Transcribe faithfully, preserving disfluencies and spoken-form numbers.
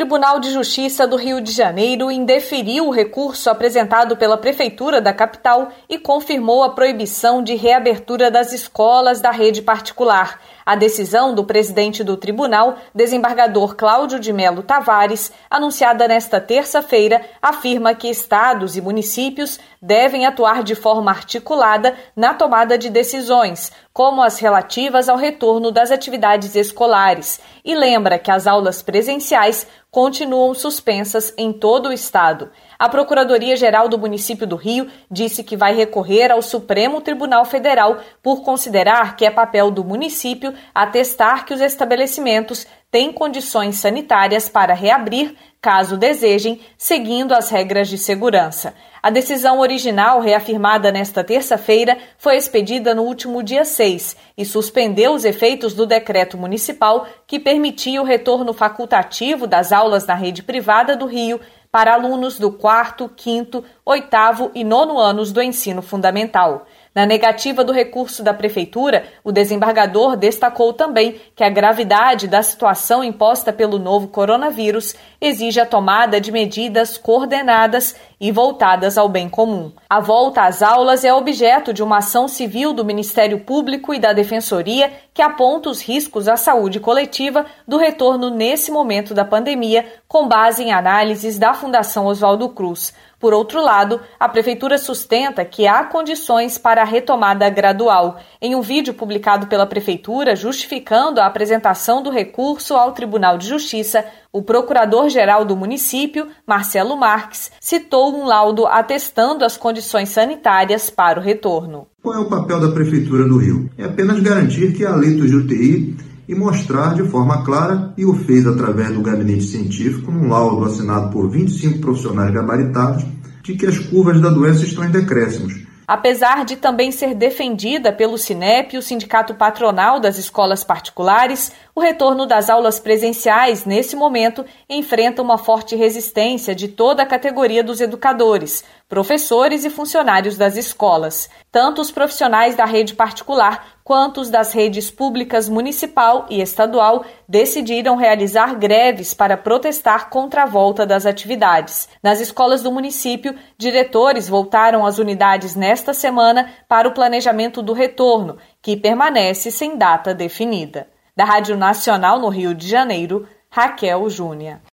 Tribunal de Justiça do Rio de Janeiro indeferiu o recurso apresentado pela Prefeitura da capital e confirmou a proibição de reabertura das escolas da rede particular. A decisão do presidente do tribunal, desembargador Cláudio de Melo Tavares, anunciada nesta terça-feira, afirma que estados e municípios devem atuar de forma articulada na tomada de decisões, como as relativas ao retorno das atividades escolares, e lembra que as aulas presenciais continuam suspensas em todo o estado. A Procuradoria-Geral do Município do Rio disse que vai recorrer ao Supremo Tribunal Federal por considerar que é papel do município atestar que os estabelecimentos têm condições sanitárias para reabrir, caso desejem, seguindo as regras de segurança. A decisão original, reafirmada nesta terça-feira, foi expedida no último dia seis e suspendeu os efeitos do decreto municipal que permitia o retorno facultativo das aulas na rede privada do Rio para alunos do quarto, quinto, oitavo e nono anos do ensino fundamental. Na negativa do recurso da Prefeitura, o desembargador destacou também que a gravidade da situação imposta pelo novo coronavírus exige a tomada de medidas coordenadas e voltadas ao bem comum. A volta às aulas é objeto de uma ação civil do Ministério Público e da Defensoria que aponta os riscos à saúde coletiva do retorno nesse momento da pandemia, com base em análises da Fundação Oswaldo Cruz. Por outro lado, a Prefeitura sustenta que há condições para a retomada gradual. Em um vídeo publicado pela Prefeitura justificando a apresentação do recurso ao Tribunal de Justiça, o Procurador-Geral do município, Marcelo Marques, citou um laudo atestando as condições sanitárias para o retorno. Qual é o papel da Prefeitura do Rio? É apenas garantir que há leitos de U T I e mostrar de forma clara, e o fez através do gabinete científico, num laudo assinado por vinte e cinco profissionais gabaritados, de que as curvas da doença estão em decréscimos. Apesar de também ser defendida pelo Sinep, o Sindicato Patronal das Escolas Particulares, o retorno das aulas presenciais, nesse momento, enfrenta uma forte resistência de toda a categoria dos educadores, professores e funcionários das escolas. Tanto os profissionais da rede particular quanto os das redes públicas municipal e estadual decidiram realizar greves para protestar contra a volta das atividades. Nas escolas do município, diretores voltaram às unidades nesta semana para o planejamento do retorno, que permanece sem data definida. Da Rádio Nacional no Rio de Janeiro, Raquel Júnior.